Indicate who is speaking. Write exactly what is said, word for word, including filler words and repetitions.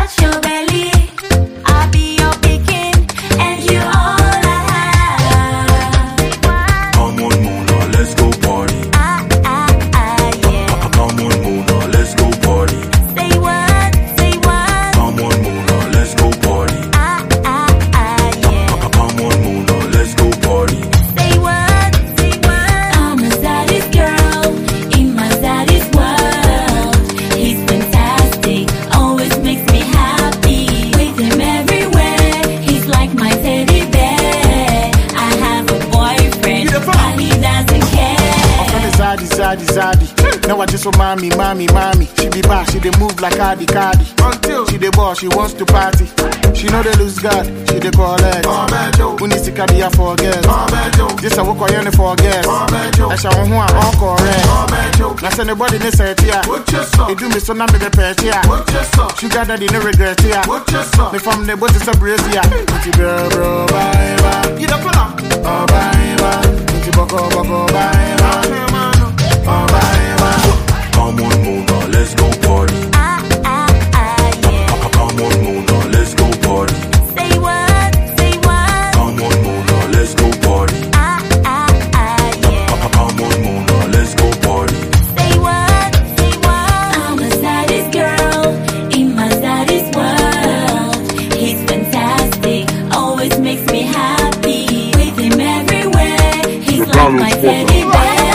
Speaker 1: touch your belly, I'll be your picking, and you all I have.
Speaker 2: Come on, Mona, let's go party.
Speaker 1: Ah, ah, ah, yeah.
Speaker 2: Come on, Mona, let's go party.
Speaker 1: Say what, say what.
Speaker 2: Come on, Mona, let's go party.
Speaker 1: Ah, ah, ah, yeah.
Speaker 2: Come on, Mona, let's go party.
Speaker 1: Say what, say what. I'm a saddest girl in my saddest world. He's fantastic, always makes me happy. With him everywhere, he's like my teddy bear. I have a boyfriend, but he doesn't care.
Speaker 3: Zaddy, zaddy, zaddy. Now I just so mommy, mommy, mommy. She be back, she dey move like Cardi, Cardi. Until she dey ball, she wants to party. She know they lose God, she dey collect. Who needs to carry her for girls? This I work on you for girls. I shall want one all correct. Now send nobody they say here. They do me so now me the pet here. Sugar daddy no regret here. Me from the boat is a breeze here. Pretty girl, bro, bye bye. You the pull up. Oh bye bye. Pretty boko boko bye bye.
Speaker 2: Come on, Mona, let's go party.
Speaker 1: Ah, ah, ah, yeah.
Speaker 2: Come on, Mona, let's go party.
Speaker 1: Say what, say what.
Speaker 2: Come on, Mona, let's go party.
Speaker 1: Ah, ah, ah, yeah.
Speaker 2: Come on, Mona, let's go party.
Speaker 1: Say what, say what. I'm the saddest girl in my saddest world. He's fantastic, always makes me happy. With him everywhere, he's like my teddy bear.